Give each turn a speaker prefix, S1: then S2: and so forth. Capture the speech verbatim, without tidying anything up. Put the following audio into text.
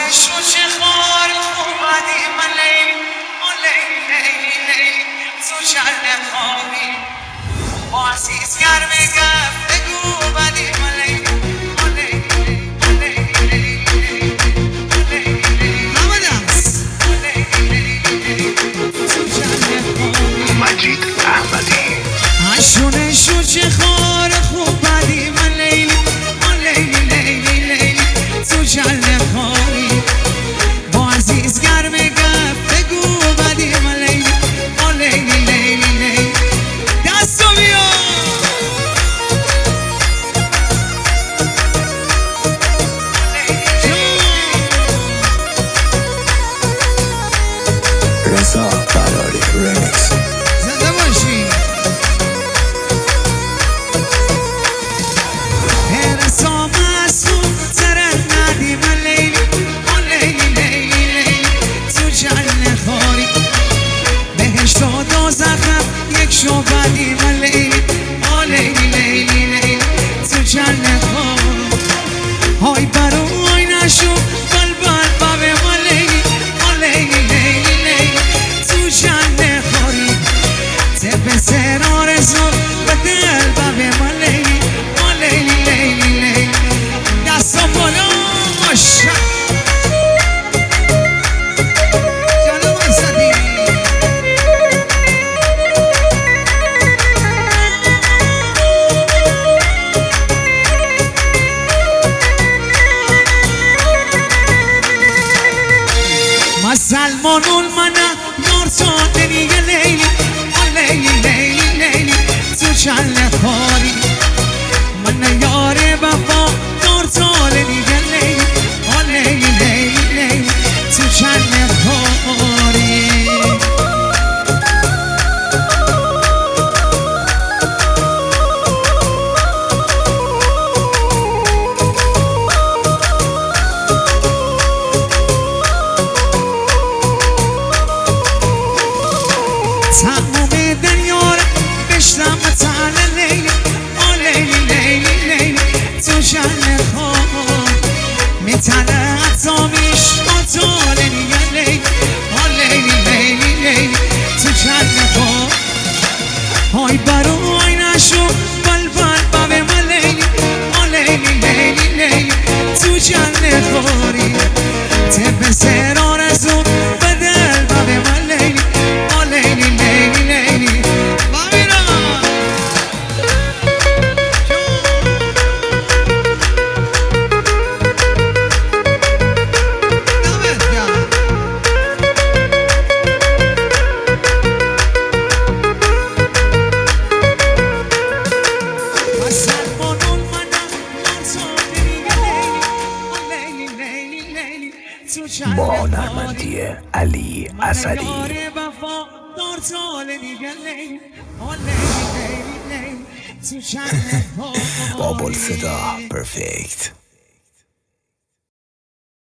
S1: شو چه خار اومدی من لیلی آ لیلی لیلی لیلی تو چند خوابی با عزیز گرم گفت بگو بدی من لیلی آ لیلی لیلی لیلی لیلی
S2: مجید احمدی
S1: شونه شو چه خار خوب بدی من لیلی آ لیلی لیلی لیلی تو جل خاری با عزیز گرم گفت بگو بدی من لیلی آ لیلی لیلی لیلی دستو بیا
S2: رضا فراری رمیکس
S1: زنده باشی هرسا مسئول ترن ندی من لیلی آ لیلی لیلی لیلی تو جل خاری بهشت و دوزخم یک شو بدی من لیلی آ لیلی لیلی لیلی تو جل خاری های برو های نشو بل بل بابه من لیلی آ لیلی لیلی لیلی تو جل خاری تب سر آرزو به دل بابه من لیلی آ لیلی لیلی لیلی دستا بالا ماشا جانم واسدی مسلمانون منه یار ساده دیگه لیلی آ لیلی لیلی لیلی تو چل خاری من یار وفا دار ساله دیگه لیلی آ لیلی لیلی لیلی تو چل خاری تمام دنیا رو بشتم تعال لیلی آ لیلی لیلی لیلی تو جل خار میتنه اتامیش آتاله دیگه لیلی آ لیلی لیلی لیلی تو جل خار های برو های نشو بل بل بابه من لیلی آ لیلی لیلی لیلی تو جل خاری تب سر آرزو به دل بابه من لیلی آ لیلی لیلی لیلی بابینا دمت گرم مسلمانون منم یار ساده دیگه لیلی آ لیلی لیلی لیلی تو چند
S2: با
S1: خاری
S2: هنرمندی علی اسدی
S1: یار وفا دار ساله دیگه لیلی آ لیلی لیلی لیلی تو چند
S2: بابل صدا پرفکت